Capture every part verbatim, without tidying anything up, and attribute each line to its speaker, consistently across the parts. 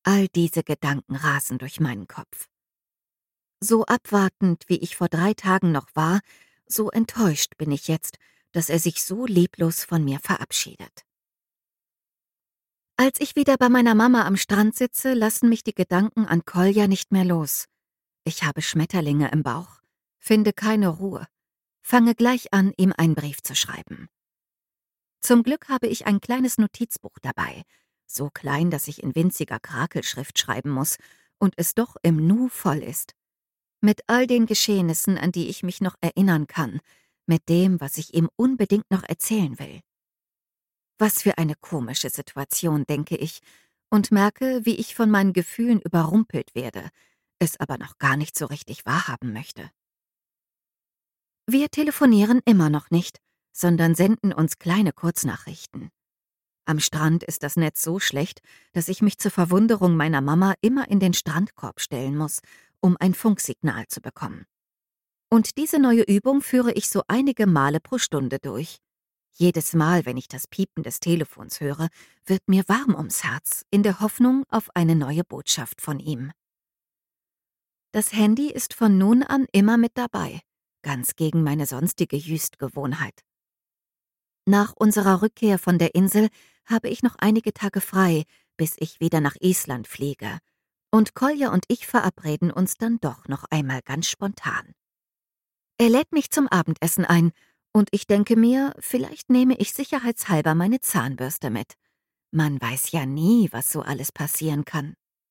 Speaker 1: All diese Gedanken rasen durch meinen Kopf. So abwartend, wie ich vor drei Tagen noch war, so enttäuscht bin ich jetzt, dass er sich so leblos von mir verabschiedet. Als ich wieder bei meiner Mama am Strand sitze, lassen mich die Gedanken an Kolja nicht mehr los. Ich habe Schmetterlinge im Bauch, finde keine Ruhe, fange gleich an, ihm einen Brief zu schreiben. Zum Glück habe ich ein kleines Notizbuch dabei, so klein, dass ich in winziger Krakelschrift schreiben muss und es doch im Nu voll ist. Mit all den Geschehnissen, an die ich mich noch erinnern kann, mit dem, was ich ihm unbedingt noch erzählen will. Was für eine komische Situation, denke ich, und merke, wie ich von meinen Gefühlen überrumpelt werde, es aber noch gar nicht so richtig wahrhaben möchte. Wir telefonieren immer noch nicht, sondern senden uns kleine Kurznachrichten. Am Strand ist das Netz so schlecht, dass ich mich zur Verwunderung meiner Mama immer in den Strandkorb stellen muss, um ein Funksignal zu bekommen. Und diese neue Übung führe ich so einige Male pro Stunde durch. Jedes Mal, wenn ich das Piepen des Telefons höre, wird mir warm ums Herz, in der Hoffnung auf eine neue Botschaft von ihm. Das Handy ist von nun an immer mit dabei, ganz gegen meine sonstige Jüstgewohnheit. Nach unserer Rückkehr von der Insel habe ich noch einige Tage frei, bis ich wieder nach Island fliege. Und Kolja und ich verabreden uns dann doch noch einmal ganz spontan. Er lädt mich zum Abendessen ein und ich denke mir, vielleicht nehme ich sicherheitshalber meine Zahnbürste mit. Man weiß ja nie, was so alles passieren kann.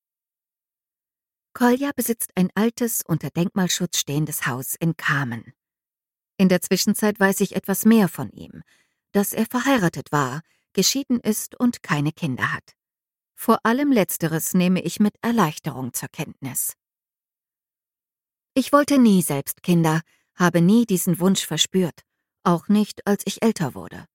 Speaker 1: Kolja besitzt ein altes, unter Denkmalschutz stehendes Haus in Kamen. In der Zwischenzeit weiß ich etwas mehr von ihm, dass er verheiratet war, geschieden ist und keine Kinder hat. Vor allem Letzteres nehme ich mit Erleichterung zur Kenntnis. Ich wollte nie selbst Kinder, habe nie diesen Wunsch verspürt, auch nicht, als ich älter wurde.